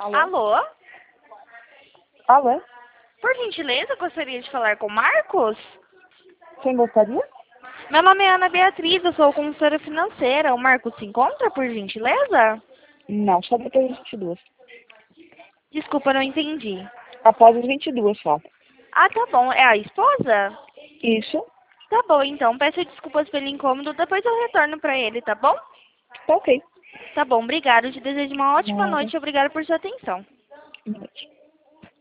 Alô? Alô? Alô? Por gentileza, gostaria de falar com o Marcos? Quem gostaria? Meu nome é Ana Beatriz, eu sou consultora financeira. O Marcos se encontra, por gentileza? Não, só depois das 22. Desculpa, não entendi. Após as 22 só. Ah, tá bom. É a esposa? Isso. Tá bom, então. Peço desculpas pelo incômodo, depois eu retorno pra ele, tá bom? Tá ok. Tá bom, obrigado. Te desejo uma ótima Nada. noite e obrigado por sua atenção. Boa noite.